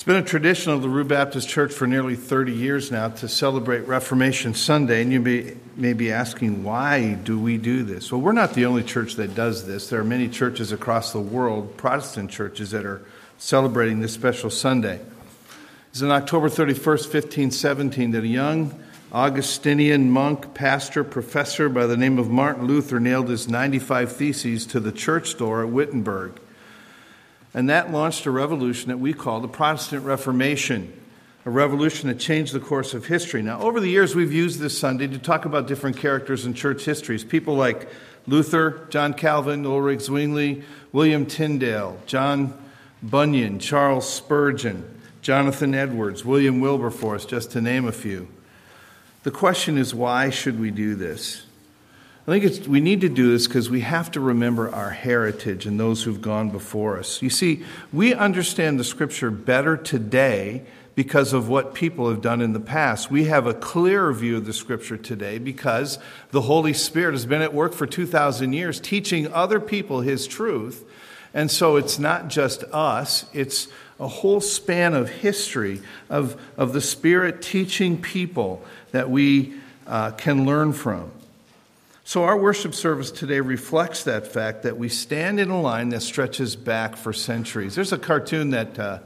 It's been a tradition of the Rue Baptist Church for nearly 30 years now to celebrate Reformation Sunday, and you may be asking, why do we do this? Well, we're not the only church that does this. There are many churches across the world, Protestant churches, that are celebrating this special Sunday. It's on October 31st, 1517, that a young Augustinian monk, pastor, professor by the name of Martin Luther nailed his 95 Theses to the church door at Wittenberg. And that launched a revolution that we call the Protestant Reformation, a revolution that changed the course of history. Now, over the years, we've used this Sunday to talk about different characters in church histories. People like Luther, John Calvin, Ulrich Zwingli, William Tyndale, John Bunyan, Charles Spurgeon, Jonathan Edwards, William Wilberforce, just to name a few. The question is, why should we do this? I think we need to do this because we have to remember our heritage and those who've gone before us. You see, we understand the Scripture better today because of what people have done in the past. We have a clearer view of the Scripture today because the Holy Spirit has been at work for 2,000 years teaching other people His truth. And so it's not just us, it's a whole span of history of the Spirit teaching people that we can learn from. So our worship service today reflects that fact that we stand in a line that stretches back for centuries. There's a cartoon that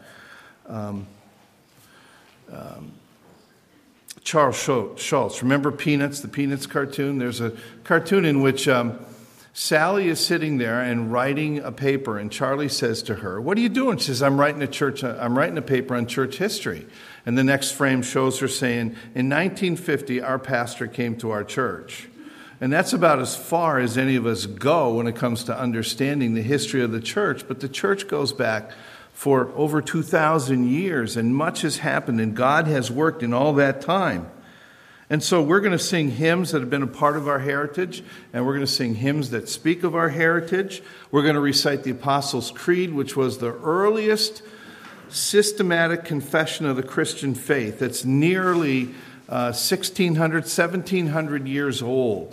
Charles Schulz, remember Peanuts, the Peanuts cartoon? There's a cartoon in which Sally is sitting there and writing a paper, and Charlie says to her, "What are you doing?" She says, I'm writing a paper on church history. And the next frame shows her saying, "In 1950, our pastor came to our church." And that's about as far as any of us go when it comes to understanding the history of the church. But the church goes back for over 2,000 years, and much has happened, and God has worked in all that time. And so we're going to sing hymns that have been a part of our heritage, and we're going to sing hymns that speak of our heritage. We're going to recite the Apostles' Creed, which was the earliest systematic confession of the Christian faith. It's nearly 1,600, 1,700 years old.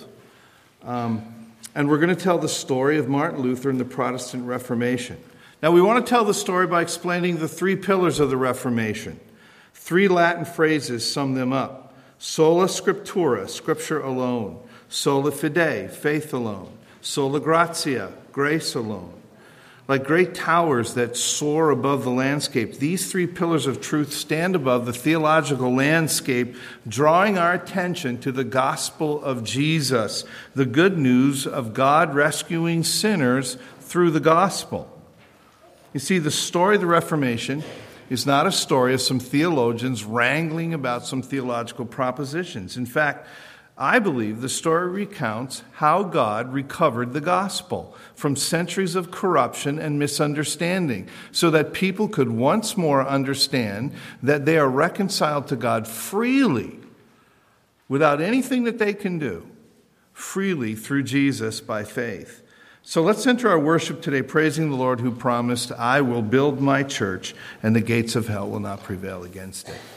And we're going to tell the story of Martin Luther and the Protestant Reformation. Now, we want to tell the story by explaining the three pillars of the Reformation. Three Latin phrases sum them up. Sola scriptura, Scripture alone. Sola fide, faith alone. Sola gratia, grace alone. Like great towers that soar above the landscape, these three pillars of truth stand above the theological landscape, drawing our attention to the gospel of Jesus, the good news of God rescuing sinners through the gospel. You see, the story of the Reformation is not a story of some theologians wrangling about some theological propositions. In fact, I believe the story recounts how God recovered the gospel from centuries of corruption and misunderstanding so that people could once more understand that they are reconciled to God freely, without anything that they can do, freely through Jesus by faith. So let's enter our worship today praising the Lord who promised, "I will build my church, and the gates of hell will not prevail against it."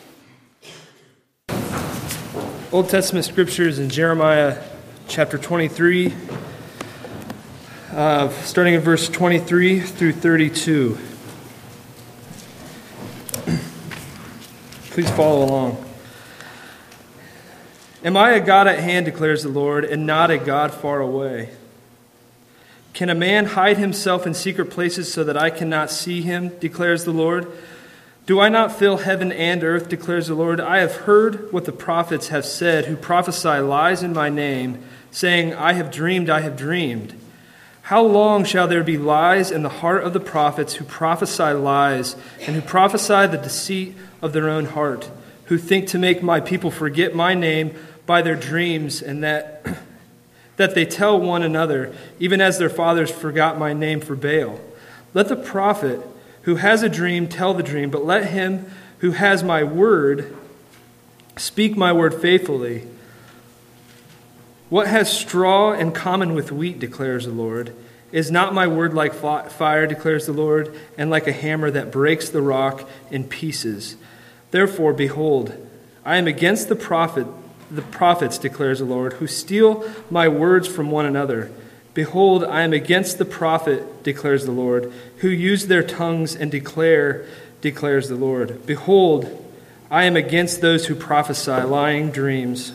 Old Testament scriptures in Jeremiah chapter 23, starting in verse 23 through 32. Please follow along. Am I a God at hand, declares the Lord, and not a God far away? Can a man hide himself in secret places so that I cannot see him, declares the Lord? Do I not fill heaven and earth, declares the Lord? I have heard what the prophets have said, who prophesy lies in my name, saying, I have dreamed, I have dreamed. How long shall there be lies in the heart of the prophets who prophesy lies, and who prophesy the deceit of their own heart, who think to make my people forget my name by their dreams, and that they tell one another, even as their fathers forgot my name for Baal? Let the prophet who has a dream tell the dream, but let him who has my word speak my word faithfully. What has straw in common with wheat, declares the Lord? Is not my word like fire, declares the Lord, and like a hammer that breaks the rock in pieces? Therefore, behold, I am against the prophets, declares the Lord, who steal my words from one another. Behold, I am against the prophet, declares the Lord, who use their tongues and declare declares the Lord. Behold, I am against those who prophesy lying dreams,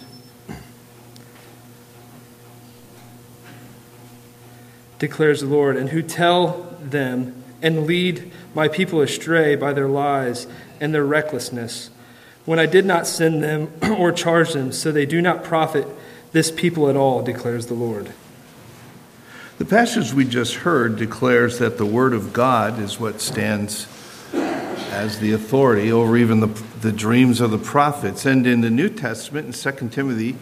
declares the Lord, and who tell them and lead my people astray by their lies and their recklessness, when I did not send them or charge them, so they do not profit this people at all, declares the Lord. The passage we just heard declares that the Word of God is what stands as the authority over even the dreams of the prophets. And in the New Testament, in 2 Timothy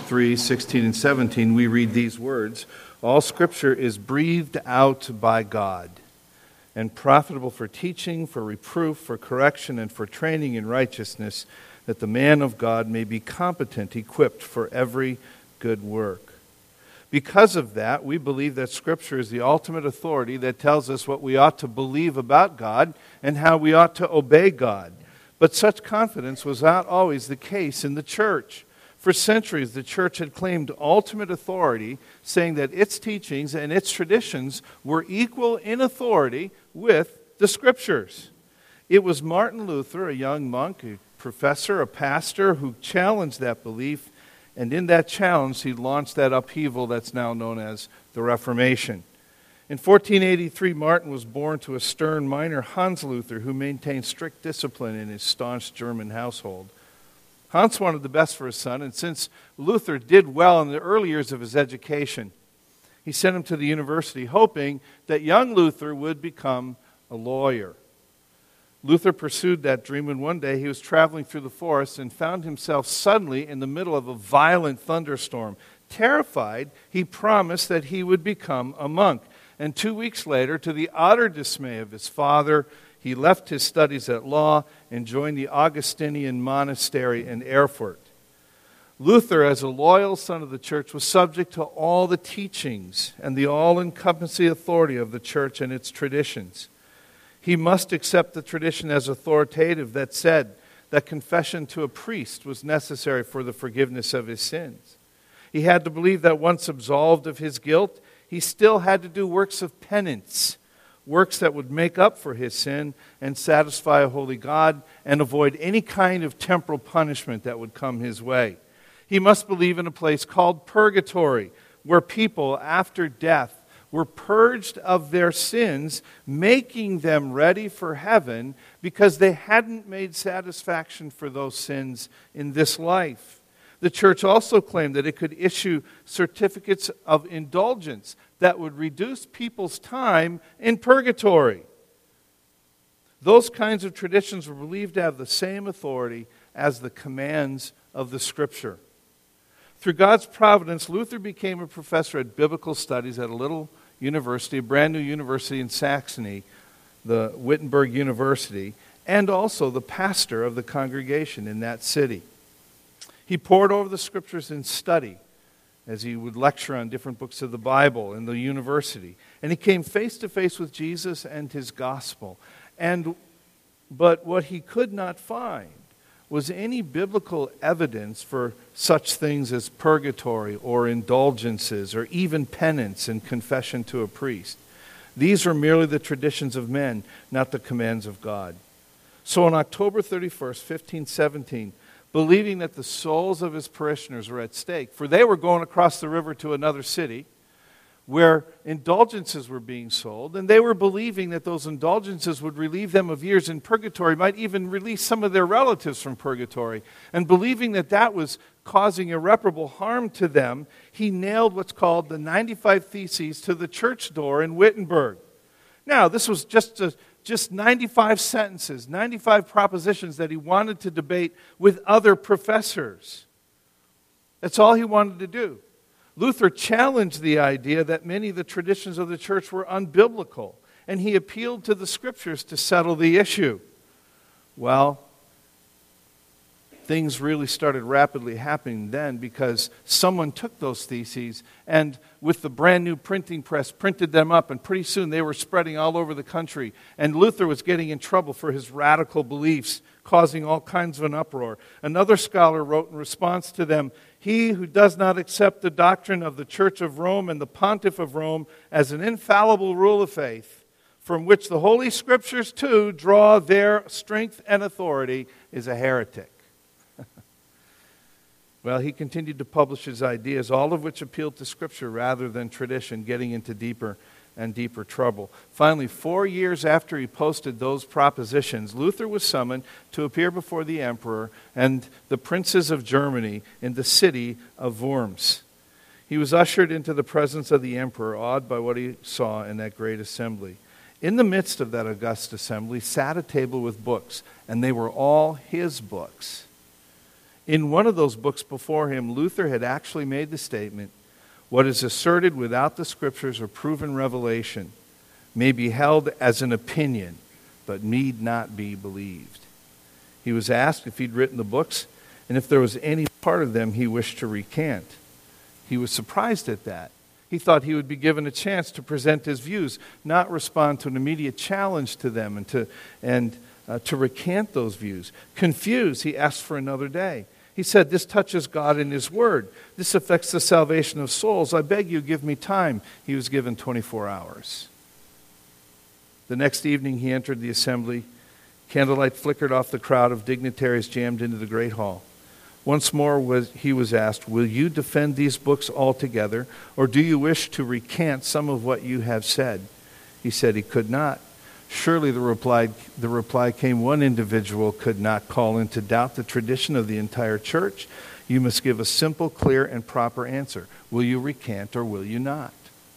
3:16 and 17, we read these words, all Scripture is breathed out by God and profitable for teaching, for reproof, for correction, and for training in righteousness, that the man of God may be competent, equipped for every good work. Because of that, we believe that Scripture is the ultimate authority that tells us what we ought to believe about God and how we ought to obey God. But such confidence was not always the case in the church. For centuries, the church had claimed ultimate authority, saying that its teachings and its traditions were equal in authority with the Scriptures. It was Martin Luther, a young monk, a professor, a pastor, who challenged that belief, and in that challenge, he launched that upheaval that's now known as the Reformation. In 1483, Martin was born to a stern miner, Hans Luther, who maintained strict discipline in his staunch German household. Hans wanted the best for his son, and since Luther did well in the early years of his education, he sent him to the university, hoping that young Luther would become a lawyer. Luther pursued that dream, and one day he was traveling through the forest and found himself suddenly in the middle of a violent thunderstorm. Terrified, he promised that he would become a monk. And 2 weeks later, to the utter dismay of his father, he left his studies at law and joined the Augustinian monastery in Erfurt. Luther, as a loyal son of the church, was subject to all the teachings and the all-encompassing authority of the church and its traditions. He must accept the tradition as authoritative that said that confession to a priest was necessary for the forgiveness of his sins. He had to believe that once absolved of his guilt, he still had to do works of penance, works that would make up for his sin and satisfy a holy God and avoid any kind of temporal punishment that would come his way. He must believe in a place called purgatory, where people after death were purged of their sins, making them ready for heaven because they hadn't made satisfaction for those sins in this life. The church also claimed that it could issue certificates of indulgence that would reduce people's time in purgatory. Those kinds of traditions were believed to have the same authority as the commands of the Scripture. Through God's providence, Luther became a professor at biblical studies at a little university, a brand new university in Saxony, the Wittenberg University, and also the pastor of the congregation in that city. He pored over the Scriptures in study as he would lecture on different books of the Bible in the university. And he came face to face with Jesus and his gospel. But what he could not find was any biblical evidence for such things as purgatory or indulgences or even penance and confession to a priest. These are merely the traditions of men, not the commands of God. So on October 31st, 1517, believing that the souls of his parishioners were at stake, for they were going across the river to another city where indulgences were being sold, and they were believing that those indulgences would relieve them of years in purgatory, might even release some of their relatives from purgatory, and believing that that was causing irreparable harm to them, he nailed what's called the 95 Theses to the church door in Wittenberg. Now, this was just 95 sentences, 95 propositions that he wanted to debate with other professors. That's all he wanted to do. Luther challenged the idea that many of the traditions of the church were unbiblical, and he appealed to the Scriptures to settle the issue. Well, things really started rapidly happening then because someone took those theses and with the brand new printing press printed them up, and pretty soon they were spreading all over the country, and Luther was getting in trouble for his radical beliefs, causing all kinds of an uproar. Another scholar wrote in response to them, "He who does not accept the doctrine of the Church of Rome and the Pontiff of Rome as an infallible rule of faith from which the Holy Scriptures too draw their strength and authority, is a heretic. Well, he continued to publish his ideas, all of which appealed to Scripture rather than tradition, getting into deeper and deeper trouble. Finally, 4 years after he posted those propositions, Luther was summoned to appear before the emperor and the princes of Germany in the city of Worms. He was ushered into the presence of the emperor, awed by what he saw in that great assembly. In the midst of that august assembly sat a table with books, and they were all his books. In one of those books before him, Luther had actually made the statement, "What is asserted without the Scriptures or proven revelation may be held as an opinion, but need not be believed." He was asked if he'd written the books and if there was any part of them he wished to recant. He was surprised at that. He thought he would be given a chance to present his views, not respond to an immediate challenge to them and to recant those views. Confused, he asked for another day. He said, "This touches God in His Word. This affects the salvation of souls. I beg you, give me time." He was given 24 hours. The next evening he entered the assembly. Candlelight flickered off the crowd of dignitaries jammed into the great hall. Once more he was asked, "Will you defend these books altogether, or do you wish to recant some of what you have said?" He said he could not. Surely, the reply came, one individual could not call into doubt the tradition of the entire church. You must give a simple, clear, and proper answer. Will you recant or will you not?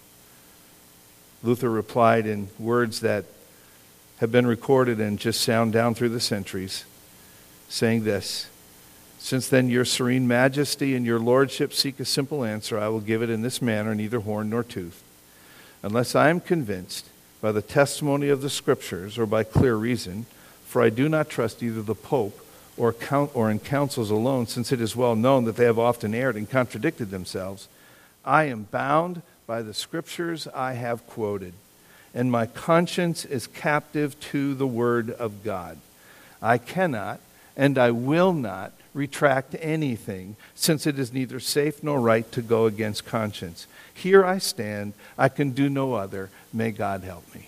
Luther replied in words that have been recorded and just sound down through the centuries, saying this: "Since then your serene majesty and your lordship seek a simple answer, I will give it in this manner, neither horn nor tooth. Unless I am convinced by the testimony of the Scriptures or by clear reason, for I do not trust either the Pope or in councils alone, since it is well known that they have often erred and contradicted themselves, I am bound by the Scriptures I have quoted, and my conscience is captive to the Word of God. I cannot and I will not retract anything, since it is neither safe nor right to go against conscience. Here I stand, I can do no other. May God help me."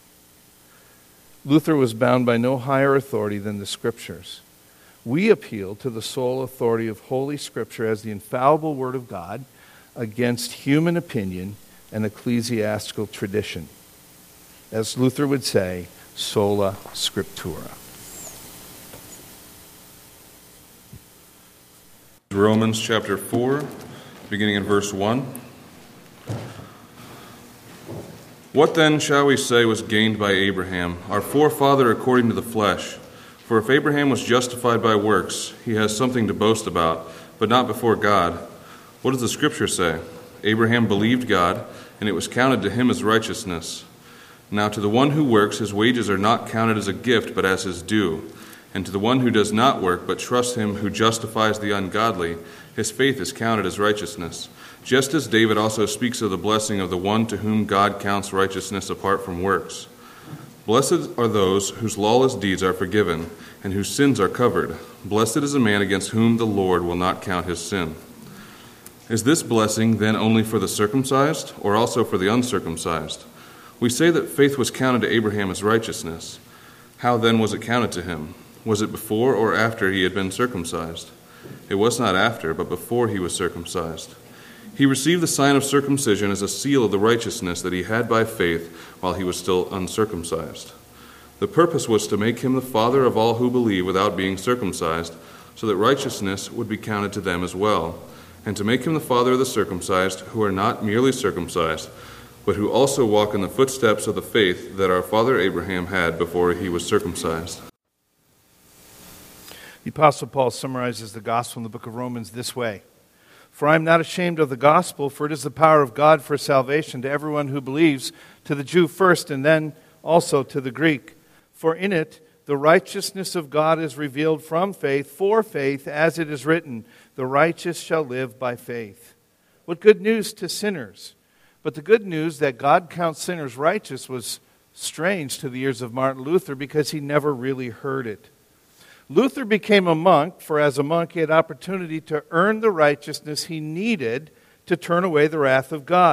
Luther was bound by no higher authority than the Scriptures. We appeal to the sole authority of Holy Scripture as the infallible Word of God against human opinion and ecclesiastical tradition. As Luther would say, sola scriptura. Romans chapter 4, beginning in verse 1. What then shall we say was gained by Abraham, our forefather according to the flesh? For if Abraham was justified by works, he has something to boast about, but not before God. What does the Scripture say? Abraham believed God, and it was counted to him as righteousness. Now to the one who works, his wages are not counted as a gift, but as his due. And to the one who does not work, but trusts him who justifies the ungodly, his faith is counted as righteousness. Just as David also speaks of the blessing of the one to whom God counts righteousness apart from works. Blessed are those whose lawless deeds are forgiven, and whose sins are covered. Blessed is a man against whom the Lord will not count his sin. Is this blessing then only for the circumcised, or also for the uncircumcised? We say that faith was counted to Abraham as righteousness. How then was it counted to him? Was it before or after he had been circumcised? It was not after, but before he was circumcised. He received the sign of circumcision as a seal of the righteousness that he had by faith while he was still uncircumcised. The purpose was to make him the father of all who believe without being circumcised, so that righteousness would be counted to them as well, and to make him the father of the circumcised, who are not merely circumcised, but who also walk in the footsteps of the faith that our father Abraham had before he was circumcised. The Apostle Paul summarizes the gospel in the book of Romans this way: "For I am not ashamed of the gospel, for it is the power of God for salvation to everyone who believes, to the Jew first and then also to the Greek. For in it the righteousness of God is revealed from faith for faith, as it is written, the righteous shall live by faith." What good news to sinners! But the good news that God counts sinners righteous was strange to the ears of Martin Luther, because he never really heard it. Luther became a monk, for as a monk he had opportunity to earn the righteousness he needed to turn away the wrath of God.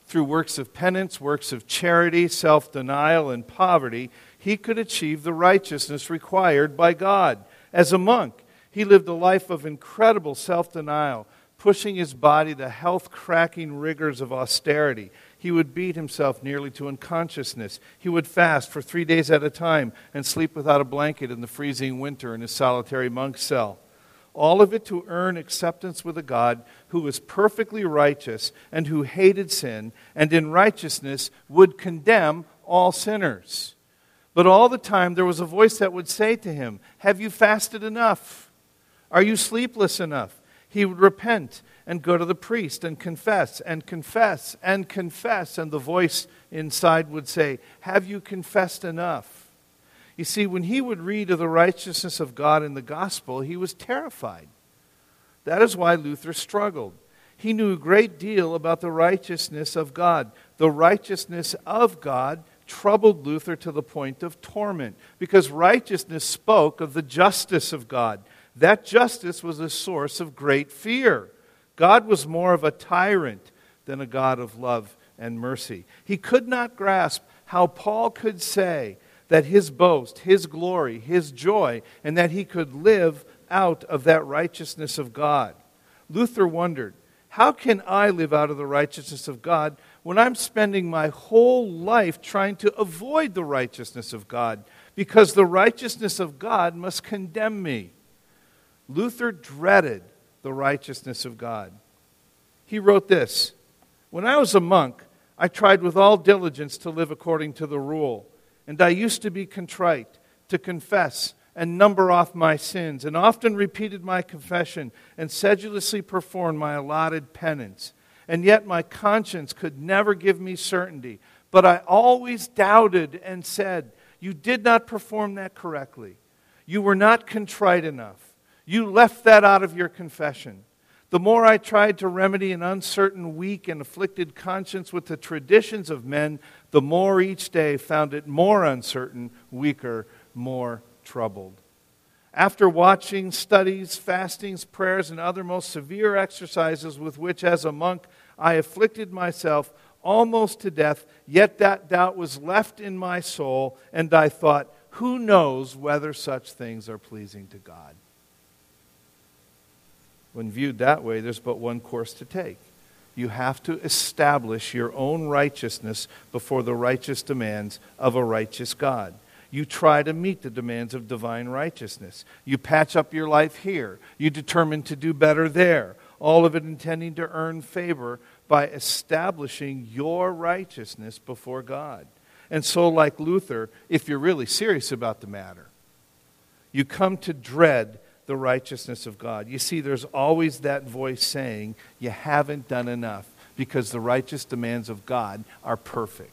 Through works of penance, works of charity, self-denial, and poverty, he could achieve the righteousness required by God. As a monk, he lived a life of incredible self-denial, pushing his body to health-cracking rigors of austerity. He would beat himself nearly to unconsciousness. He would fast for 3 days at a time and sleep without a blanket in the freezing winter in his solitary monk cell. All of it to earn acceptance with a God who was perfectly righteous and who hated sin, and in righteousness would condemn all sinners. But all the time there was a voice that would say to him, "Have you fasted enough? Are you sleepless enough?" He would repent and go to the priest and confess and confess and confess. And the voice inside would say, "Have you confessed enough?" You see, when he would read of the righteousness of God in the gospel, he was terrified. That is why Luther struggled. He knew a great deal about the righteousness of God. The righteousness of God troubled Luther to the point of torment, because righteousness spoke of the justice of God. That justice was a source of great fear. God was more of a tyrant than a God of love and mercy. He could not grasp how Paul could say that his boast, his glory, his joy, and that he could live out of that righteousness of God. Luther wondered, how can I live out of the righteousness of God when I'm spending my whole life trying to avoid the righteousness of God, because the righteousness of God must condemn me? Luther dreaded the righteousness of God. He wrote this, "When I was a monk, I tried with all diligence to live according to the rule, and I used to be contrite, to confess and number off my sins, and often repeated my confession and sedulously performed my allotted penance. And yet my conscience could never give me certainty, but I always doubted and said, 'You did not perform that correctly. You were not contrite enough. You left that out of your confession.' The more I tried to remedy an uncertain, weak, and afflicted conscience with the traditions of men, the more each day found it more uncertain, weaker, more troubled." After watching studies, fastings, prayers, and other most severe exercises with which as a monk I afflicted myself almost to death, yet that doubt was left in my soul, and I thought, who knows whether such things are pleasing to God? When viewed that way, there's but one course to take. You have to establish your own righteousness before the righteous demands of a righteous God. You try to meet the demands of divine righteousness. You patch up your life here. You determine to do better there. All of it intending to earn favor by establishing your righteousness before God. And so, like Luther, if you're really serious about the matter, you come to dread the righteousness of God. You see, there's always that voice saying, you haven't done enough, because the righteous demands of God are perfect.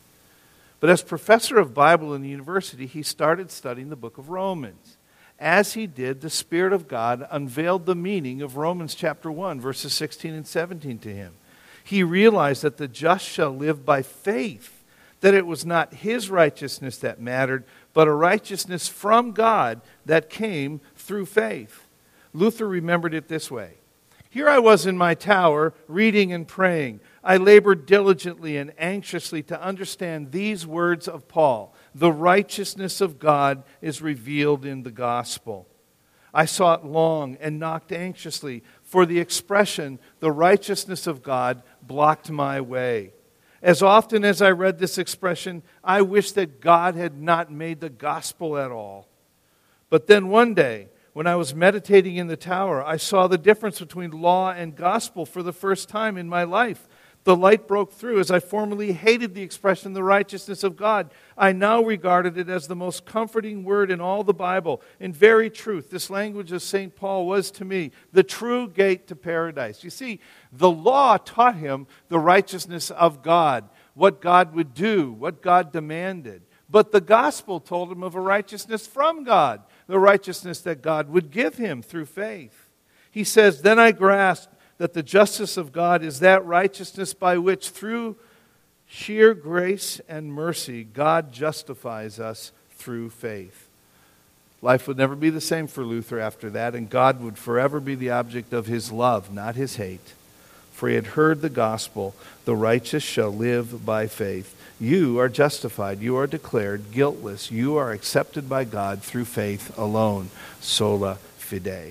But as professor of Bible in the university, he started studying the book of Romans. As he did, the Spirit of God unveiled the meaning of Romans chapter 1, verses 16 and 17 to him. He realized that the just shall live by faith, that it was not his righteousness that mattered, but a righteousness from God that came through faith. Luther remembered it this way. Here I was in my tower, reading and praying. I labored diligently and anxiously to understand these words of Paul. The righteousness of God is revealed in the gospel. I sought long and knocked anxiously, for the expression, the righteousness of God, blocked my way. As often as I read this expression, I wished that God had not made the gospel at all. But then one day, when I was meditating in the tower, I saw the difference between law and gospel for the first time in my life. The light broke through. As I formerly hated the expression, the righteousness of God, I now regarded it as the most comforting word in all the Bible. In very truth, this language of St. Paul was to me the true gate to paradise. You see, the law taught him the righteousness of God, what God would do, what God demanded. But the gospel told him of a righteousness from God, the righteousness that God would give him through faith. He says, then I grasped that the justice of God is that righteousness by which, through sheer grace and mercy, God justifies us through faith. Life would never be the same for Luther after that, and God would forever be the object of his love, not his hate. for he had heard the gospel, the righteous shall live by faith. You are justified, you are declared guiltless, you are accepted by God through faith alone. Sola fide.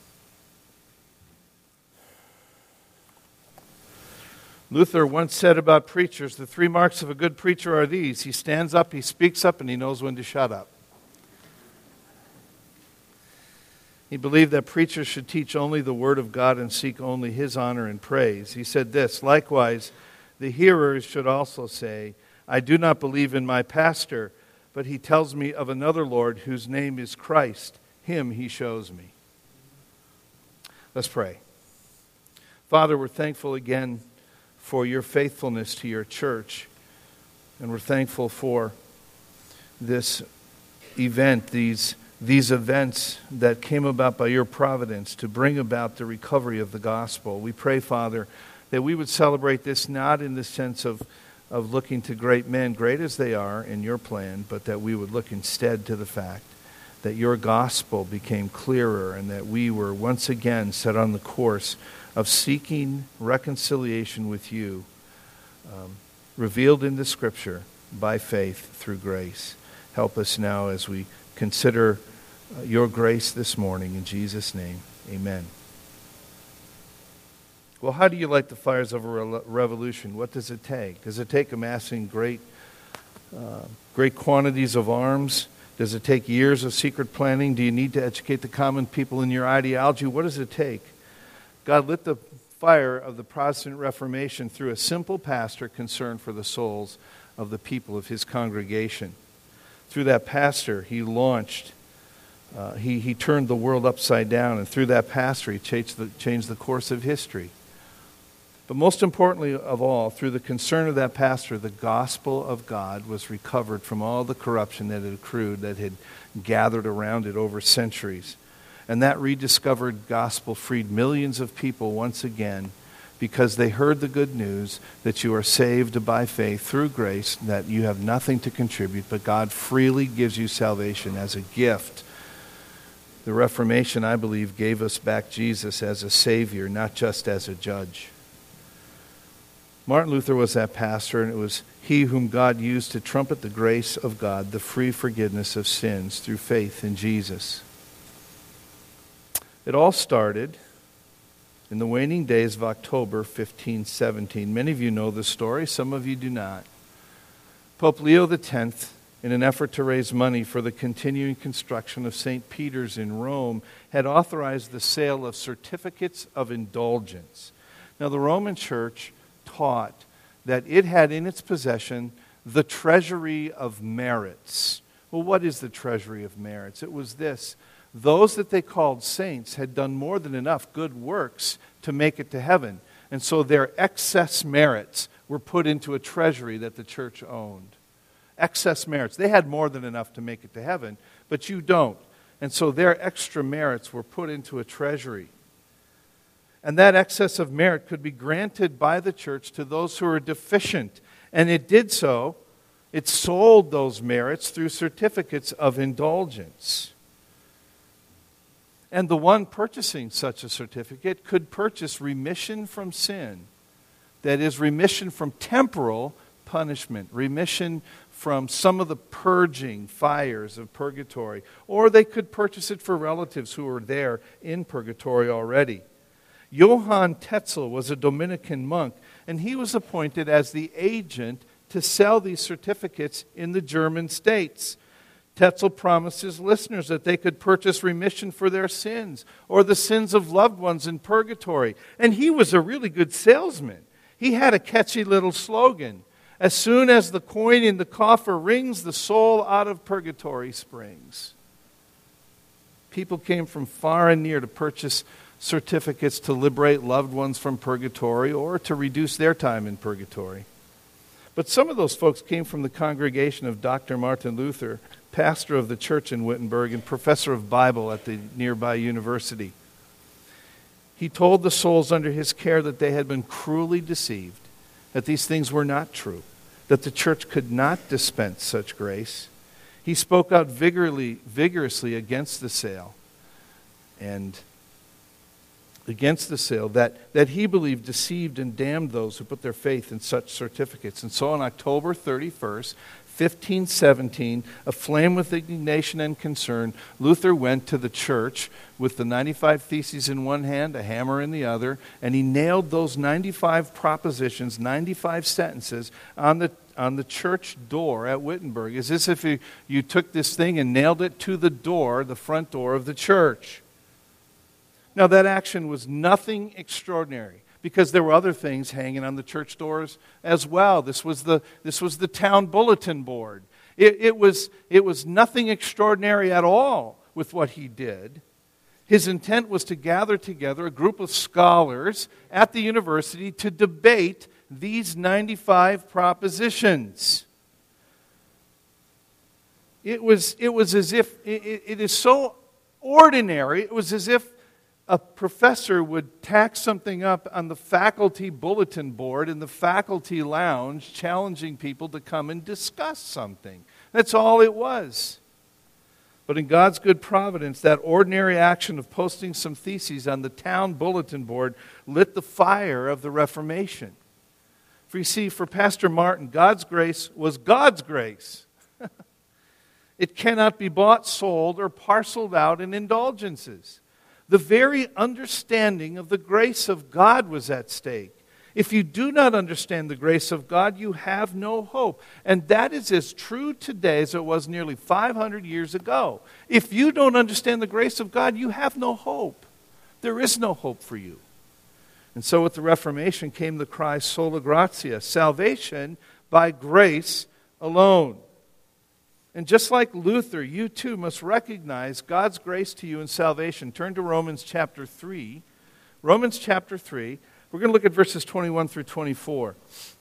Luther once said about preachers, the 3 marks of a good preacher are these: he stands up, he speaks up, and he knows when to shut up. He believed that preachers should teach only the Word of God and seek only His honor and praise. He said this, likewise, the hearers should also say, I do not believe in my pastor, but he tells me of another Lord whose name is Christ. Him he shows me. Let's pray. Father, we're thankful again for your faithfulness to your church. And we're thankful for this event, these events that came about by your providence to bring about the recovery of the gospel. We pray, Father, that we would celebrate this not in the sense of looking to great men, great as they are in your plan, but that we would look instead to the fact that your gospel became clearer and that we were once again set on the course of seeking reconciliation with you, revealed in the Scripture by faith through grace. Help us now as we consider your grace this morning. In Jesus' name, amen. Well, how do you light the fires of a revolution? What does it take? Does it take amassing great quantities of arms? Does it take years of secret planning? Do you need to educate the common people in your ideology? What does it take? God lit the fire of the Protestant Reformation through a simple pastor concerned for the souls of the people of his congregation. Through that pastor, he launched, he turned the world upside down, and through that pastor, he changed the course of history. But most importantly of all, through the concern of that pastor, the gospel of God was recovered from all the corruption that had accrued, that had gathered around it over centuries. And that rediscovered gospel freed millions of people once again because they heard the good news that you are saved by faith through grace, that you have nothing to contribute, but God freely gives you salvation as a gift. The Reformation, I believe, gave us back Jesus as a Savior, not just as a judge. Martin Luther was that pastor, and it was he whom God used to trumpet the grace of God, the free forgiveness of sins through faith in Jesus. It all started in the waning days of October 1517. Many of you know the story, some of you do not. Pope Leo X, in an effort to raise money for the continuing construction of St. Peter's in Rome, had authorized the sale of certificates of indulgence. Now, the Roman Church taught that it had in its possession the treasury of merits. Well, what is the treasury of merits? It was this: those that they called saints had done more than enough good works to make it to heaven, and so their excess merits were put into a treasury that the church owned. Excess merits. They had more than enough to make it to heaven, but you don't. And so their extra merits were put into a treasury. And that excess of merit could be granted by the church to those who are deficient. And it did so. It sold those merits through certificates of indulgence. And the one purchasing such a certificate could purchase remission from sin. That is, remission from temporal punishment, remission from some of the purging fires of purgatory. Or they could purchase it for relatives who were there in purgatory already. Johann Tetzel was a Dominican monk, and he was appointed as the agent to sell these certificates in the German states. Tetzel promised his listeners that they could purchase remission for their sins or the sins of loved ones in purgatory. And he was a really good salesman. He had a catchy little slogan: as soon as the coin in the coffer rings, the soul out of purgatory springs. People came from far and near to purchase certificates to liberate loved ones from purgatory or to reduce their time in purgatory. But some of those folks came from the congregation of Dr. Martin Luther, pastor of the church in Wittenberg and professor of Bible at the nearby university. He told the souls under his care that they had been cruelly deceived, that these things were not true, that the church could not dispense such grace. He spoke out vigorously against the sale, and against the sale that he believed deceived and damned those who put their faith in such certificates. And so on October 31st, 1517, aflame with indignation and concern, Luther went to the church with the 95 Theses in one hand, a hammer in the other, and he nailed those 95 propositions, 95 sentences on the church door at Wittenberg, as if you took this thing and nailed it to the door, the front door of the church. Now, that action was nothing extraordinary, because there were other things hanging on the church doors as well. This was the town bulletin board. It was nothing extraordinary at all with what he did. His intent was to gather together a group of scholars at the university to debate these 95 propositions. It was as if, it is so ordinary, it was as if a professor would tack something up on the faculty bulletin board in the faculty lounge, challenging people to come and discuss something. That's all it was. But in God's good providence, that ordinary action of posting some theses on the town bulletin board lit the fire of the Reformation. For you see, for Pastor Martin, God's grace was God's grace. It cannot be bought, sold, or parceled out in indulgences. The very understanding of the grace of God was at stake. If you do not understand the grace of God, you have no hope. And that is as true today as it was nearly 500 years ago. If you don't understand the grace of God, you have no hope. There is no hope for you. And so with the Reformation came the cry, sola gratia, salvation by grace alone. And just like Luther, you too must recognize God's grace to you in salvation. Turn to Romans chapter 3. Romans chapter 3. We're going to look at verses 21 through 24.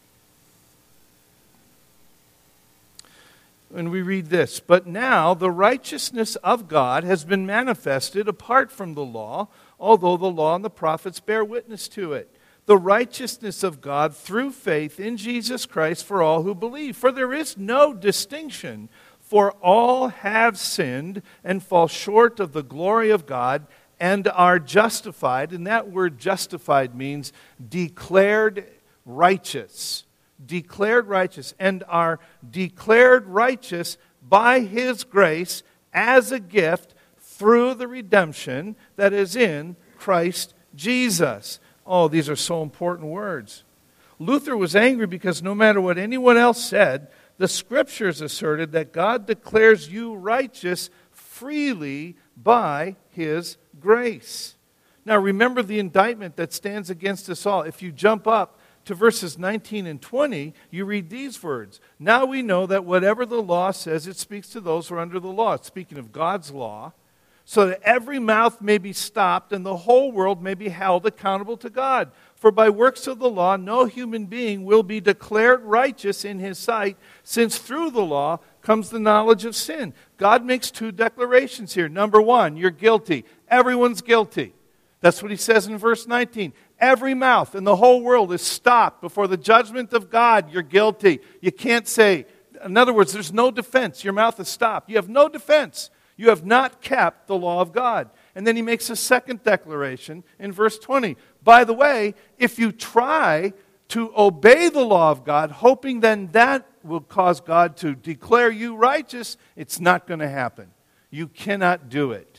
And we read this, "But now the righteousness of God has been manifested apart from the law, although the law and the prophets bear witness to it. The righteousness of God through faith in Jesus Christ for all who believe. For there is no distinction, for all have sinned and fall short of the glory of God and are justified." And that word justified means declared righteous. Declared righteous. And are declared righteous by His grace as a gift through the redemption that is in Christ Jesus. Oh, these are so important words. Luther was angry because no matter what anyone else said, the Scriptures asserted that God declares you righteous freely by His grace. Now remember the indictment that stands against us all. If you jump up to verses 19 and 20, you read these words. "Now we know that whatever the law says, it speaks to those who are under the law." It's speaking of God's law. "So that every mouth may be stopped and the whole world may be held accountable to God. For by works of the law, no human being will be declared righteous in His sight, since through the law comes the knowledge of sin." God makes two declarations here. Number one, you're guilty. Everyone's guilty. That's what He says in verse 19. Every mouth in the whole world is stopped before the judgment of God. You're guilty. You can't say, in other words, there's no defense. Your mouth is stopped. You have no defense. You have not kept the law of God. And then He makes a second declaration in verse 20. By the way, if you try to obey the law of God, hoping then that will cause God to declare you righteous, it's not going to happen. You cannot do it.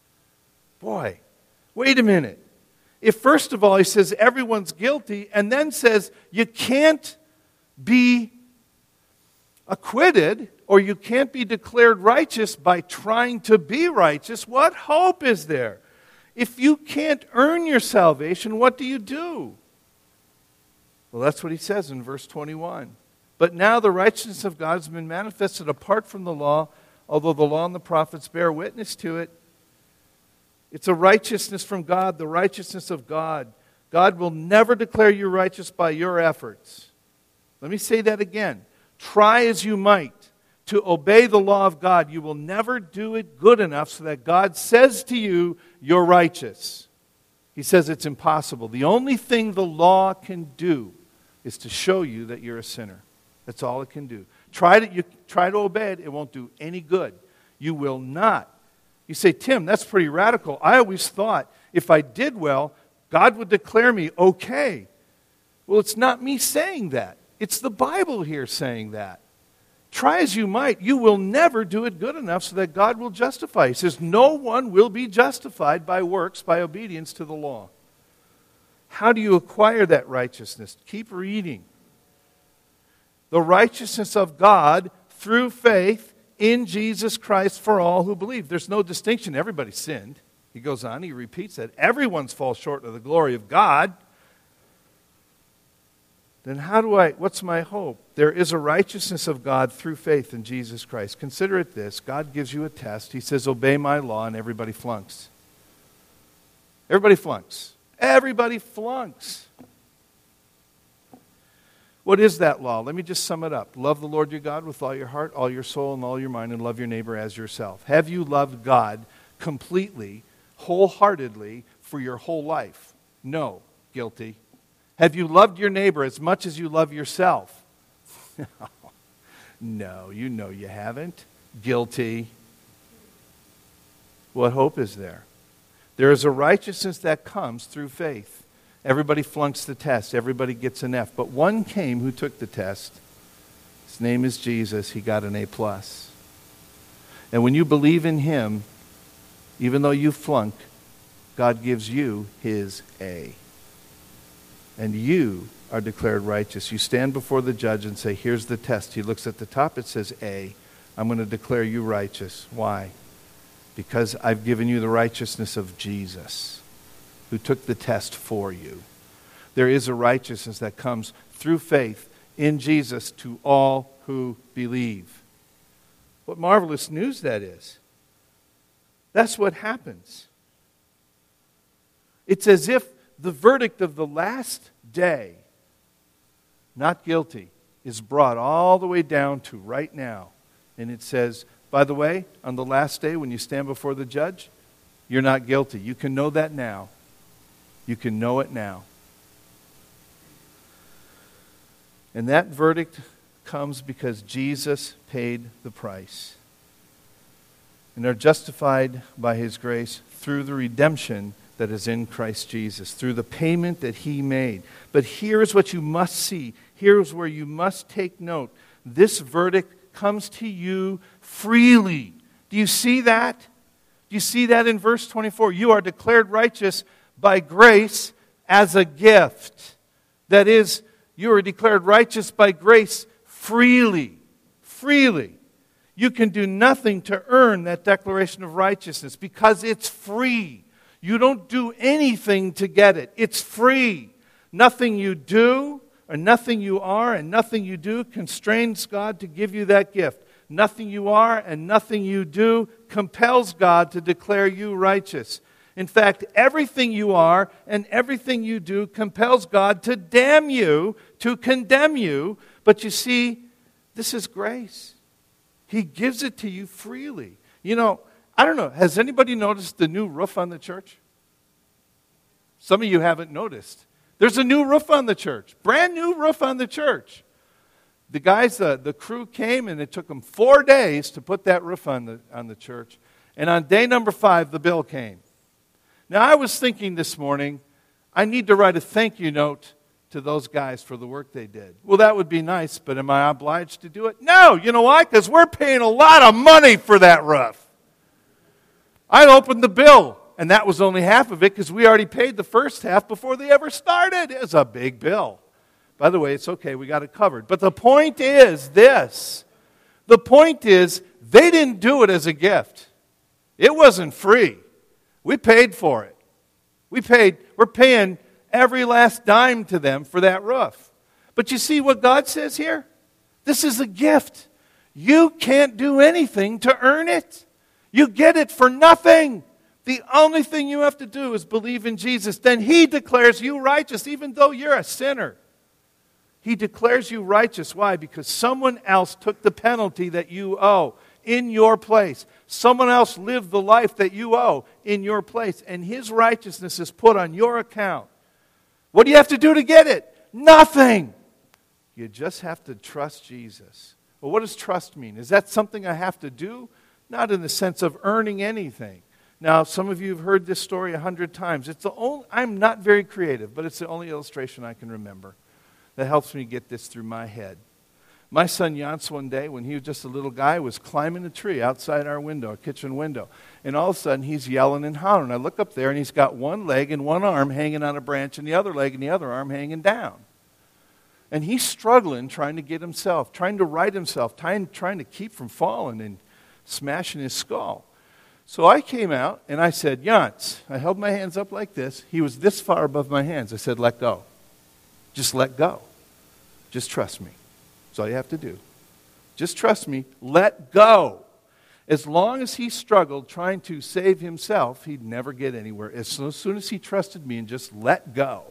Boy, wait a minute. If first of all He says everyone's guilty, and then says you can't be acquitted, or you can't be declared righteous by trying to be righteous, what hope is there? If you can't earn your salvation, what do you do? Well, that's what He says in verse 21. "But now the righteousness of God has been manifested apart from the law, although the law and the prophets bear witness to it." It's a righteousness from God, the righteousness of God. God will never declare you righteous by your efforts. Let me say that again. Try as you might to obey the law of God, you will never do it good enough so that God says to you, you're righteous. He says it's impossible. The only thing the law can do is to show you that you're a sinner. That's all it can do. Try to obey it, it won't do any good. You will not. You say, "Tim, that's pretty radical. I always thought if I did well, God would declare me okay. Well, it's not me saying that. It's the Bible here saying that. Try as you might, you will never do it good enough so that God will justify. He says, no one will be justified by works, by obedience to the law. How do you acquire that righteousness? Keep reading. The righteousness of God through faith in Jesus Christ for all who believe. There's no distinction. Everybody sinned. He goes on, he repeats that. Everyone's falls short of the glory of God. Then what's my hope? There is a righteousness of God through faith in Jesus Christ. Consider it this. God gives you a test. He says, obey my law, and everybody flunks. Everybody flunks. Everybody flunks. What is that law? Let me just sum it up. Love the Lord your God with all your heart, all your soul, and all your mind, and love your neighbor as yourself. Have you loved God completely, wholeheartedly, for your whole life? No. Guilty. Have you loved your neighbor as much as you love yourself? No, you know you haven't. Guilty. What hope is there? There is a righteousness that comes through faith. Everybody flunks the test. Everybody gets an F. But one came who took the test. His name is Jesus. He got an A+. And when you believe in him, even though you flunk, God gives you his A. And you are declared righteous. You stand before the judge and say, here's the test. He looks at the top, it says A. I'm going to declare you righteous. Why? Because I've given you the righteousness of Jesus, who took the test for you. There is a righteousness that comes through faith in Jesus to all who believe. What marvelous news that is. That's what happens. It's as if the verdict of the last day, not guilty, is brought all the way down to right now. And it says, by the way, on the last day when you stand before the judge, you're not guilty. You can know that now. You can know it now. And that verdict comes because Jesus paid the price. And are justified by his grace through the redemption that is in Christ Jesus, through the payment that he made. But here's what you must see. Here's where you must take note. This verdict comes to you freely. Do you see that? Do you see that in verse 24? You are declared righteous by grace as a gift. That is, you are declared righteous by grace freely. Freely. You can do nothing to earn that declaration of righteousness because it's free. You don't do anything to get it. It's free. Nothing you do or nothing you are and nothing you do constrains God to give you that gift. Nothing you are and nothing you do compels God to declare you righteous. In fact, everything you are and everything you do compels God to damn you, to condemn you. But you see, this is grace. He gives it to you freely. You know, I don't know, has anybody noticed the new roof on the church? Some of you haven't noticed. There's a new roof on the church. Brand new roof on the church. The guys, the crew came and it took them 4 days to put that roof on the church. And on day number 5, the bill came. Now I was thinking this morning, I need to write a thank you note to those guys for the work they did. Well, that would be nice, but am I obliged to do it? No, you know why? Because we're paying a lot of money for that roof. I opened the bill, and that was only half of it because we already paid the first half before they ever started. It was a big bill. By the way, it's okay, we got it covered. But the point is this. The point is, they didn't do it as a gift. It wasn't free. We paid for it. We're paying every last dime to them for that roof. But you see what God says here? This is a gift. You can't do anything to earn it. You get it for nothing. The only thing you have to do is believe in Jesus. Then he declares you righteous, even though you're a sinner. He declares you righteous. Why? Because someone else took the penalty that you owe in your place. Someone else lived the life that you owe in your place. And his righteousness is put on your account. What do you have to do to get it? Nothing. You just have to trust Jesus. Well, what does trust mean? Is that something I have to do? Not in the sense of earning anything. Now, some of you have heard this story 100 times. I'm not very creative, but it's the only illustration I can remember that helps me get this through my head. My son Jans, one day, when he was just a little guy, was climbing a tree outside our window, our kitchen window. And all of a sudden, he's yelling and hollering. I look up there, and he's got one leg and one arm hanging on a branch, and the other leg and the other arm hanging down. And he's struggling, trying to get himself, trying to right himself, trying to keep from falling and smashing his skull. So I came out, and I said, Jans, I held my hands up like this. He was this far above my hands. I said, let go. Just let go. Just trust me. That's all you have to do. Just trust me. Let go. As long as he struggled trying to save himself, he'd never get anywhere. As soon as he trusted me and just let go,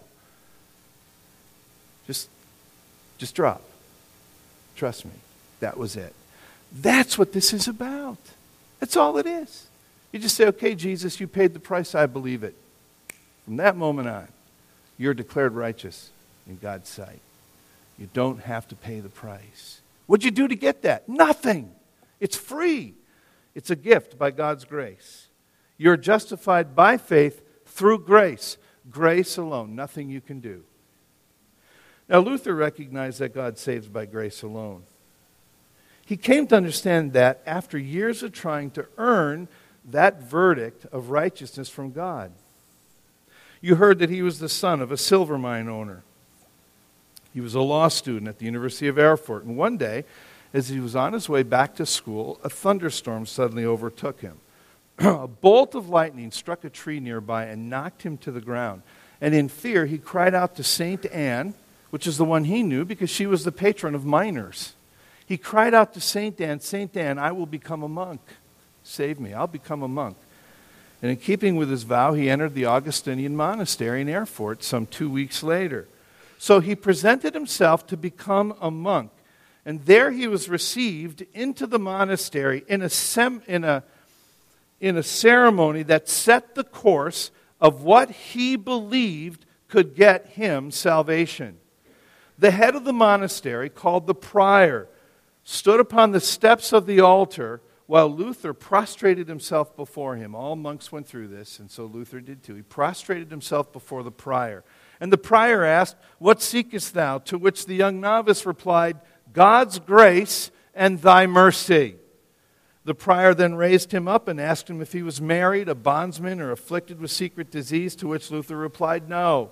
just drop. Trust me. That was it. That's what this is about. That's all it is. You just say, okay, Jesus, you paid the price. I believe it. From that moment on, you're declared righteous in God's sight. You don't have to pay the price. What'd you do to get that? Nothing. It's free. It's a gift by God's grace. You're justified by faith through grace. Grace alone. Nothing you can do. Now, Luther recognized that God saves by grace alone. He came to understand that after years of trying to earn that verdict of righteousness from God. You heard that he was the son of a silver mine owner. He was a law student at the University of Erfurt. And one day, as he was on his way back to school, a thunderstorm suddenly overtook him. A bolt of lightning struck a tree nearby and knocked him to the ground. And in fear, he cried out to St. Anne, which is the one he knew because she was the patron of miners. He cried out to St. Anne, I will become a monk. Save me, I'll become a monk. And in keeping with his vow, he entered the Augustinian monastery in Erfurt some 2 weeks later. So he presented himself to become a monk. And there he was received into the monastery in a ceremony that set the course of what he believed could get him salvation. The head of the monastery, called the prior, stood upon the steps of the altar while Luther prostrated himself before him. All monks went through this, and so Luther did too. He prostrated himself before the prior. And the prior asked, "What seekest thou?" To which the young novice replied, "God's grace and thy mercy." The prior then raised him up and asked him if he was married, a bondsman, or afflicted with secret disease, to which Luther replied, "No."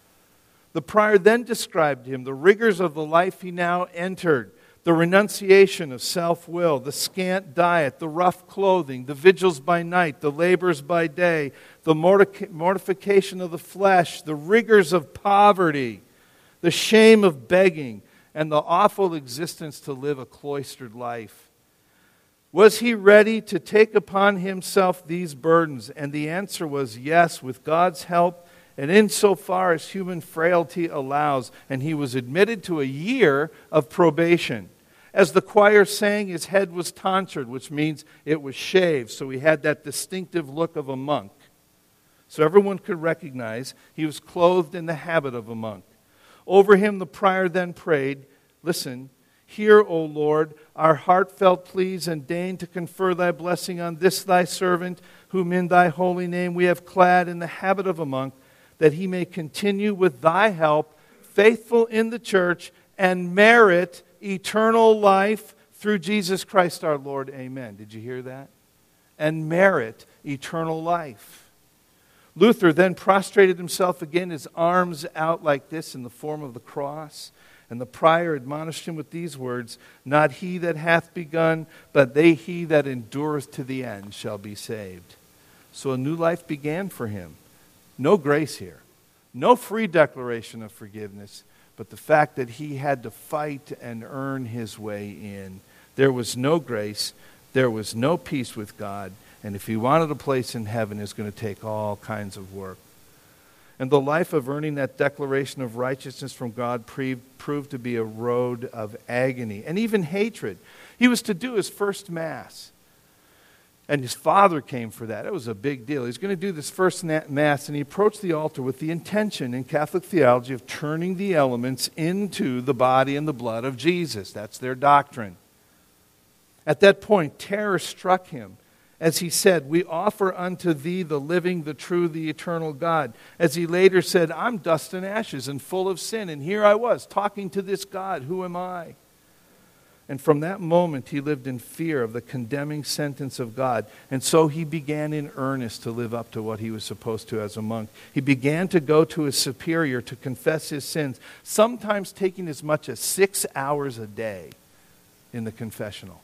The prior then described to him the rigors of the life he now entered, the renunciation of self-will, the scant diet, the rough clothing, the vigils by night, the labors by day, the mortification of the flesh, the rigors of poverty, the shame of begging, and the awful existence to live a cloistered life. Was he ready to take upon himself these burdens? And the answer was yes, with God's help, and insofar as human frailty allows. And he was admitted to a year of probation. As the choir sang, his head was tonsured, which means it was shaved, so he had that distinctive look of a monk. So everyone could recognize he was clothed in the habit of a monk. Over him the prior then prayed, listen, "Hear, O Lord, our heartfelt pleas, and deign to confer thy blessing on this thy servant, whom in thy holy name we have clad in the habit of a monk, that he may continue with thy help, faithful in the church, and merit eternal life through Jesus Christ our Lord. Amen." Did you hear that? And merit eternal life. Luther then prostrated himself again, his arms out like this in the form of the cross. And the prior admonished him with these words, "Not he that hath begun, but he that endureth to the end shall be saved." So a new life began for him. No grace here. No free declaration of forgiveness, but the fact that he had to fight and earn his way in. There was no grace. There was no peace with God. And if he wanted a place in heaven, it's going to take all kinds of work. And the life of earning that declaration of righteousness from God proved to be a road of agony and even hatred. He was to do his first Mass. And his father came for that. It was a big deal. He's going to do this first Mass, and he approached the altar with the intention in Catholic theology of turning the elements into the body and the blood of Jesus. That's their doctrine. At that point, terror struck him, As he said, we offer unto thee the living, the true, the eternal God. As he later said, I'm dust and ashes and full of sin. And here I was talking to this God. Who am I? And from that moment, he lived in fear of the condemning sentence of God. And so he began in earnest to live up to what he was supposed to as a monk. He began to go to his superior to confess his sins, sometimes taking as much as 6 hours a day in the confessional.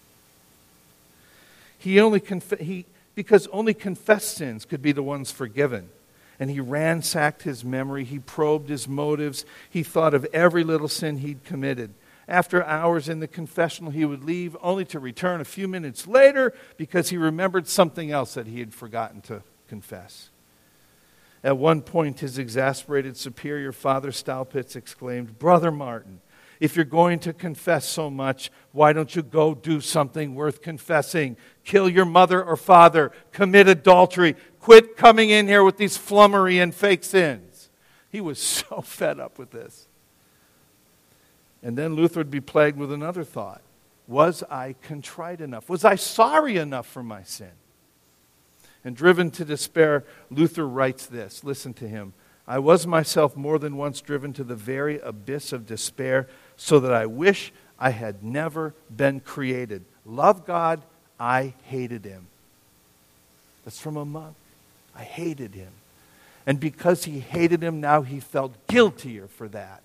Because only confessed sins could be the ones forgiven. And he ransacked his memory. He probed his motives. He thought of every little sin he'd committed. After hours in the confessional, he would leave, only to return a few minutes later because he remembered something else that he had forgotten to confess. At one point, his exasperated superior, Father Staupitz, exclaimed, "Brother Martin, if you're going to confess so much, why don't you go do something worth confessing? Kill your mother or father, commit adultery, quit coming in here with these flummery and fake sins." He was so fed up with this. And then Luther would be plagued with another thought. Was I contrite enough? Was I sorry enough for my sin? And driven to despair, Luther writes this. Listen to him. "I was myself more than once driven to the very abyss of despair, so that I wish I had never been created. Love God, I hated him." That's from a monk. I hated him. And because he hated him, now he felt guiltier for that.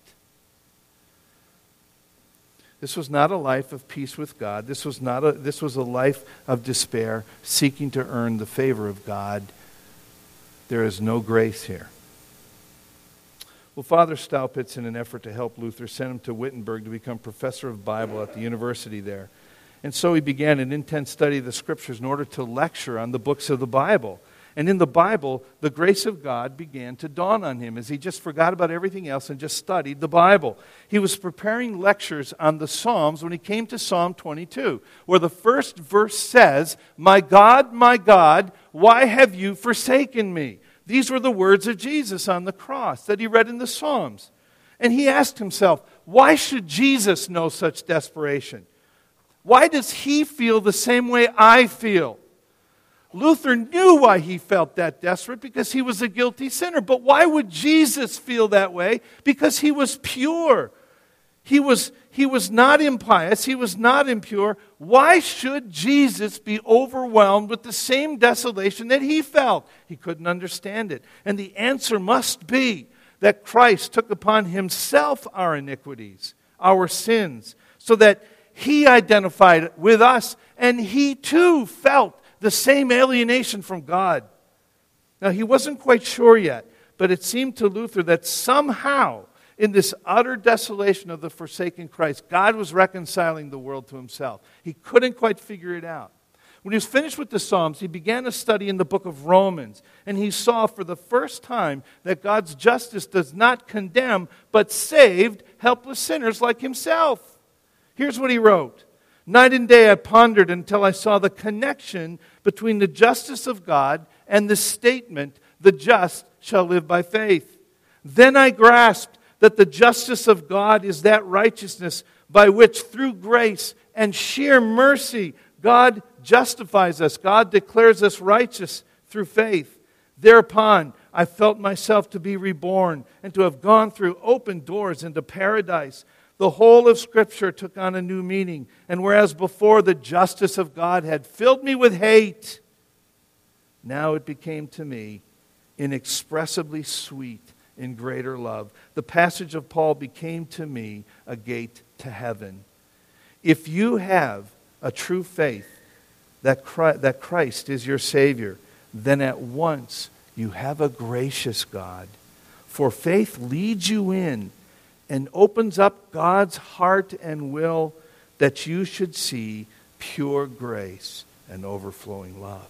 This was not a life of peace with God. This was a life of despair, seeking to earn the favor of God. There is no grace here. Well, Father Staupitz, in an effort to help Luther, sent him to Wittenberg to become professor of Bible at the university there. And so he began an intense study of the Scriptures in order to lecture on the books of the Bible. And in the Bible, the grace of God began to dawn on him as he just forgot about everything else and just studied the Bible. He was preparing lectures on the Psalms when he came to Psalm 22, where the first verse says, my God, why have you forsaken me?" These were the words of Jesus on the cross that he read in the Psalms. And he asked himself, why should Jesus know such desperation? Why does he feel the same way I feel? Luther knew why he felt that desperate, because he was a guilty sinner. But why would Jesus feel that way? Because he was pure. He was not impious. He was not impure. Why should Jesus be overwhelmed with the same desolation that he felt? He couldn't understand it. And the answer must be that Christ took upon himself our iniquities, our sins, so that he identified with us, and he too felt the same alienation from God. Now, he wasn't quite sure yet, but it seemed to Luther that somehow, in this utter desolation of the forsaken Christ, God was reconciling the world to himself. He couldn't quite figure it out. When he was finished with the Psalms, he began a study in the book of Romans, and he saw for the first time that God's justice does not condemn, but saved helpless sinners like himself. Here's what he wrote. "Night and day I pondered until I saw the connection between the justice of God and the statement, 'The just shall live by faith.' Then I grasped that the justice of God is that righteousness by which, through grace and sheer mercy, God justifies us. God declares us righteous through faith. Thereupon I felt myself to be reborn and to have gone through open doors into paradise. The whole of Scripture took on a new meaning, and whereas before the justice of God had filled me with hate, now it became to me inexpressibly sweet in greater love. The passage of Paul became to me a gate to heaven." If you have a true faith that Christ is your Savior, then at once you have a gracious God. For faith leads you in and opens up God's heart and will that you should see pure grace and overflowing love.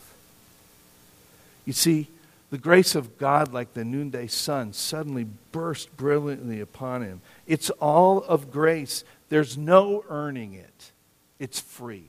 You see, the grace of God, like the noonday sun, suddenly burst brilliantly upon him. It's all of grace. There's no earning it. It's free.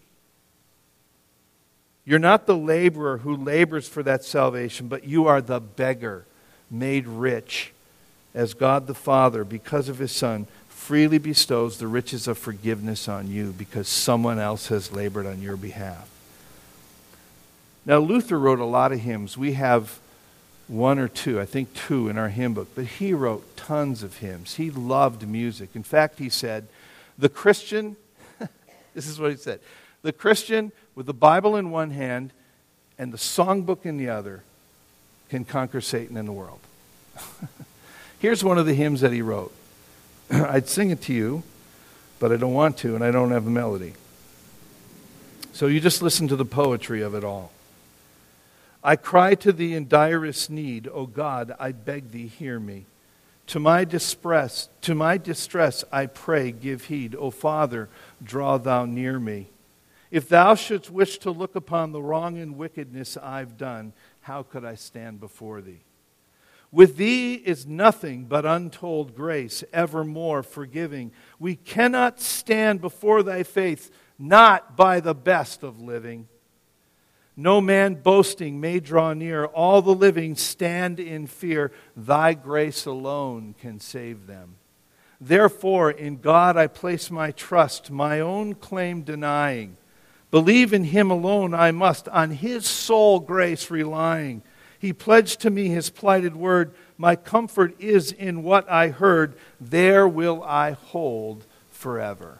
You're not the laborer who labors for that salvation, but you are the beggar made rich as God the Father, because of his Son, freely bestows the riches of forgiveness on you because someone else has labored on your behalf. Now, Luther wrote a lot of hymns. We have one or two, I think two in our hymn book, but he wrote tons of hymns. He loved music. In fact, he said, the Christian, this is what he said, the Christian with the Bible in one hand and the songbook in the other can conquer Satan in the world. Here's one of the hymns that he wrote. I'd sing it to you, but I don't want to, and I don't have the melody. So you just listen to the poetry of it all. I cry to thee in direst need, O God, I beg thee, hear me. To my distress, I pray, give heed. O Father, draw thou near me. If thou shouldst wish to look upon the wrong and wickedness I've done, how could I stand before thee? With thee is nothing but untold grace, evermore forgiving. We cannot stand before thy face, not by the best of living. No man boasting may draw near. All the living stand in fear. Thy grace alone can save them. Therefore, in God I place my trust, my own claim denying. Believe in him alone I must, on his sole grace relying. He pledged to me his plighted word. My comfort is in what I heard. There will I hold forever.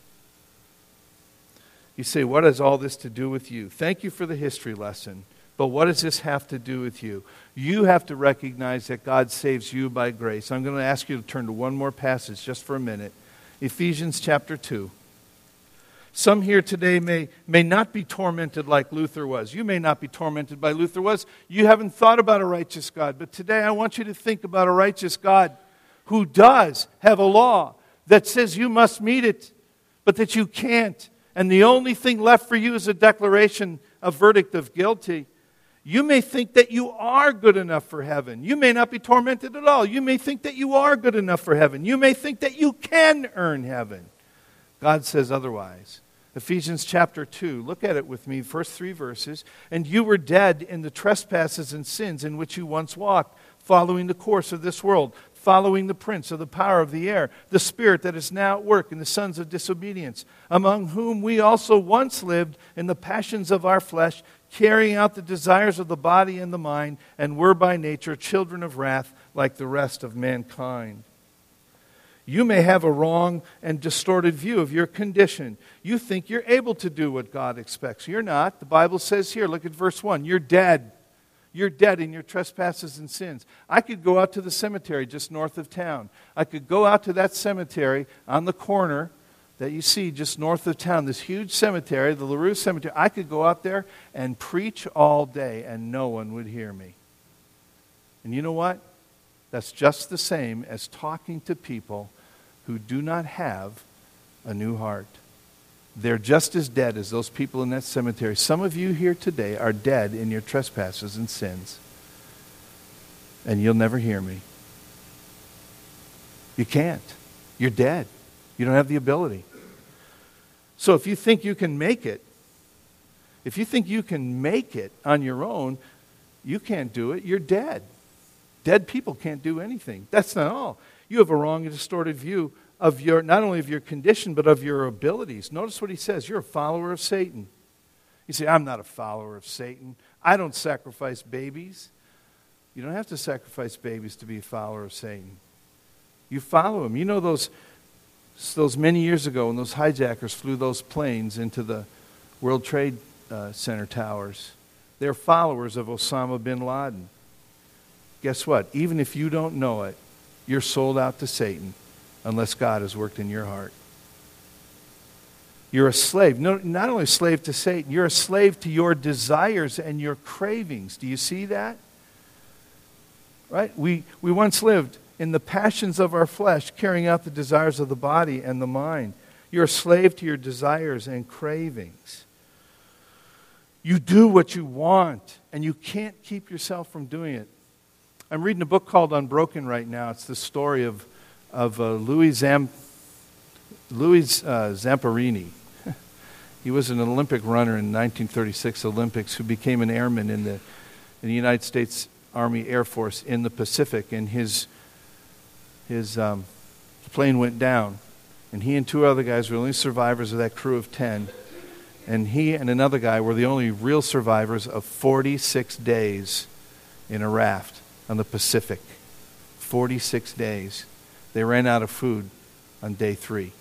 You say, what has all this to do with you? Thank you for the history lesson. But what does this have to do with you? You have to recognize that God saves you by grace. I'm going to ask you to turn to one more passage just for a minute. Ephesians chapter 2. Some here today may not be tormented like Luther was. You may not be tormented by Luther was. You haven't thought about a righteous God. But today I want you to think about a righteous God who does have a law that says you must meet it, but that you can't. And the only thing left for you is a declaration, a verdict of guilty. You may think that you are good enough for heaven. You may not be tormented at all. You may think that you are good enough for heaven. You may think that you can earn heaven. God says otherwise. Ephesians chapter 2, look at it with me, first 3 verses. And you were dead in the trespasses and sins in which you once walked, following the course of this world, following the prince of the power of the air, the spirit that is now at work in the sons of disobedience, among whom we also once lived in the passions of our flesh, carrying out the desires of the body and the mind, and were by nature children of wrath like the rest of mankind. You may have a wrong and distorted view of your condition. You think you're able to do what God expects. You're not. The Bible says here, look at verse 1, you're dead. You're dead in your trespasses and sins. I could go out to the cemetery just north of town. I could go out to that cemetery on the corner that you see just north of town, this huge cemetery, the LaRue Cemetery. I could go out there and preach all day and no one would hear me. And you know what? That's just the same as talking to people who do not have a new heart. They're just as dead as those people in that cemetery. Some of you here today are dead in your trespasses and sins. And you'll never hear me. You can't. You're dead. You don't have the ability. So if you think you can make it, on your own, you can't do it. You're dead. Dead people can't do anything. That's not all. You have a wrong and distorted view of your, not only of your condition, but of your abilities. Notice what he says. You're a follower of Satan. You say, I'm not a follower of Satan. I don't sacrifice babies. You don't have to sacrifice babies to be a follower of Satan. You follow him. You know those many years ago when those hijackers flew those planes into the World Trade Center towers. They're followers of Osama bin Laden. Guess what? Even if you don't know it, you're sold out to Satan unless God has worked in your heart. You're a slave. No, not only a slave to Satan, you're a slave to your desires and your cravings. Do you see that? Right? We once lived in the passions of our flesh, carrying out the desires of the body and the mind. You're a slave to your desires and cravings. You do what you want, and you can't keep yourself from doing it. I'm reading a book called Unbroken right now. It's the story of Louis Zamperini. He was an Olympic runner in the 1936 Olympics who became an airman in the United States Army Air Force in the Pacific, and his plane went down, and he and 2 other guys were the only survivors of that crew of 10. And he and another guy were the only real survivors of 46 days in a raft on the Pacific. 46 days. They ran out of food on day 3.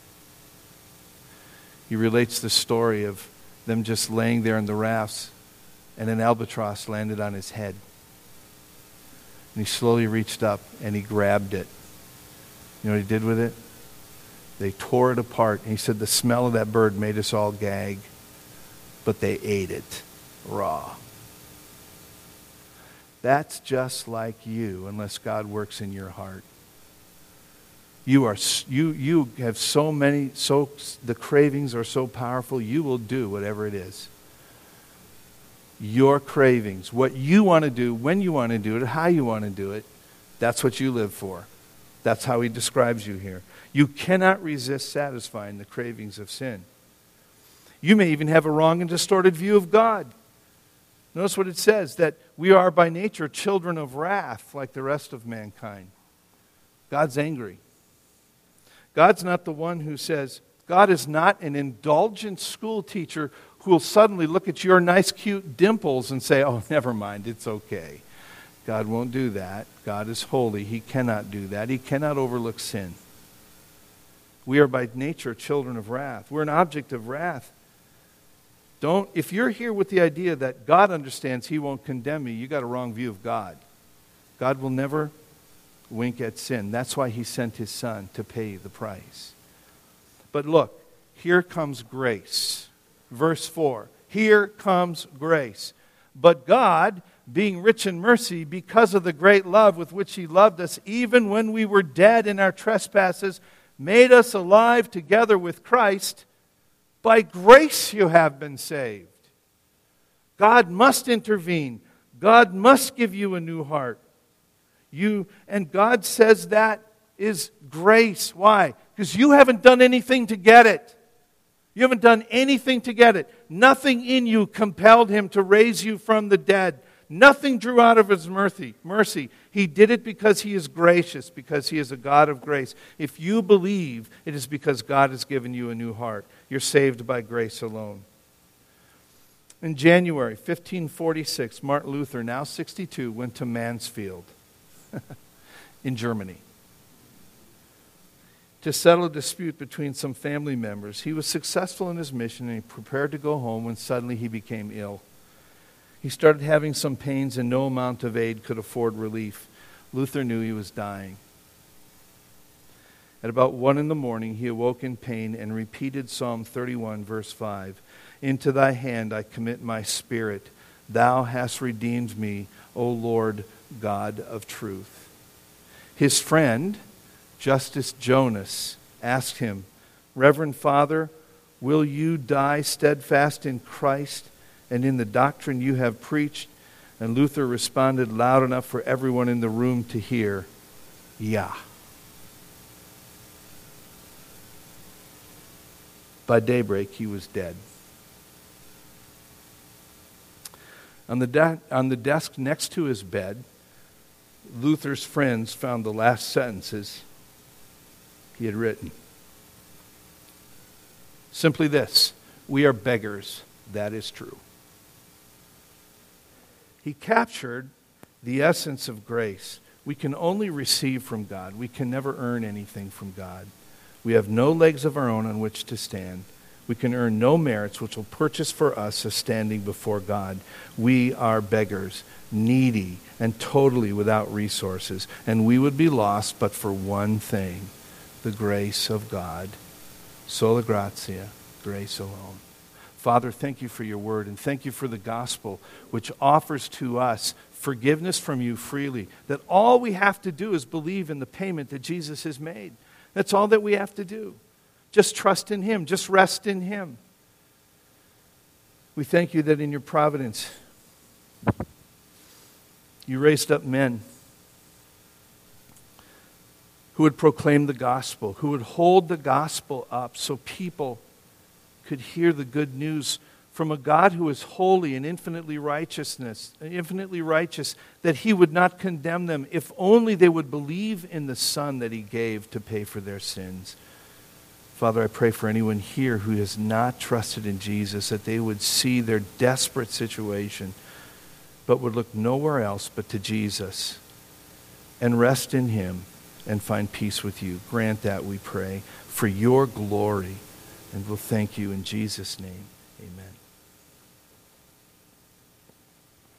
He relates the story of them just laying there in the rafts, and an albatross landed on his head. And he slowly reached up and he grabbed it. You know what he did with it? They tore it apart. And he said the smell of that bird made us all gag, but they ate it raw. That's just like you, unless God works in your heart. You have so many, the cravings are so powerful, you will do whatever it is. Your cravings, what you want to do, when you want to do it, how you want to do it, that's what you live for. That's how he describes you here. You cannot resist satisfying the cravings of sin. You may even have a wrong and distorted view of God. Notice what it says, that we are by nature children of wrath like the rest of mankind. God's angry. God's not the one who says, God is not an indulgent school teacher who will suddenly look at your nice, cute dimples and say, oh, never mind, it's okay. God won't do that. God is holy. He cannot do that. He cannot overlook sin. We are by nature children of wrath. We're an object of wrath. If you're here with the idea that God understands He won't condemn me, you got a wrong view of God. God will never wink at sin. That's why He sent His Son to pay the price. But look, here comes grace. Verse 4. Here comes grace. But God, being rich in mercy, because of the great love with which He loved us, even when we were dead in our trespasses, made us alive together with Christ. By grace you have been saved. God must intervene. God must give you a new heart. And God says that is grace. Why? Because you haven't done anything to get it. You haven't done anything to get it. Nothing in you compelled Him to raise you from the dead. Nothing drew out of His mercy. He did it because He is gracious, because He is a God of grace. If you believe, it is because God has given you a new heart. You're saved by grace alone. In January 1546, Martin Luther, now 62, went to Mansfield in Germany to settle a dispute between some family members. He was successful in his mission and he prepared to go home when suddenly he became ill. He started having some pains and no amount of aid could afford relief. Luther knew he was dying. At about 1 a.m, he awoke in pain and repeated Psalm 31, verse 5. Into thy hand I commit my spirit. Thou hast redeemed me, O Lord God of truth. His friend, Justice Jonas, asked him, Reverend Father, will you die steadfast in Christ and in the doctrine you have preached? And Luther responded loud enough for everyone in the room to hear, yeah. By daybreak, he was dead. On the desk next to his bed, Luther's friends found the last sentences he had written. Simply this: we are beggars, that is true. He captured the essence of grace. We can only receive from God. We can never earn anything from God. We have no legs of our own on which to stand. We can earn no merits which will purchase for us a standing before God. We are beggars, needy, and totally without resources. And we would be lost but for one thing: the grace of God. Sola gratia, grace alone. Father, thank you for your word, and thank you for the gospel, which offers to us forgiveness from you freely. That all we have to do is believe in the payment that Jesus has made. That's all that we have to do. Just trust in Him. Just rest in Him. We thank you that in your providence, you raised up men who would proclaim the gospel, who would hold the gospel up so people could hear the good news from a God who is holy and infinitely righteous, that He would not condemn them if only they would believe in the Son that He gave to pay for their sins. Father, I pray for anyone here who has not trusted in Jesus, that they would see their desperate situation, but would look nowhere else but to Jesus and rest in him and find peace with you. Grant that, we pray, for your glory. And we'll thank you in Jesus' name. Amen.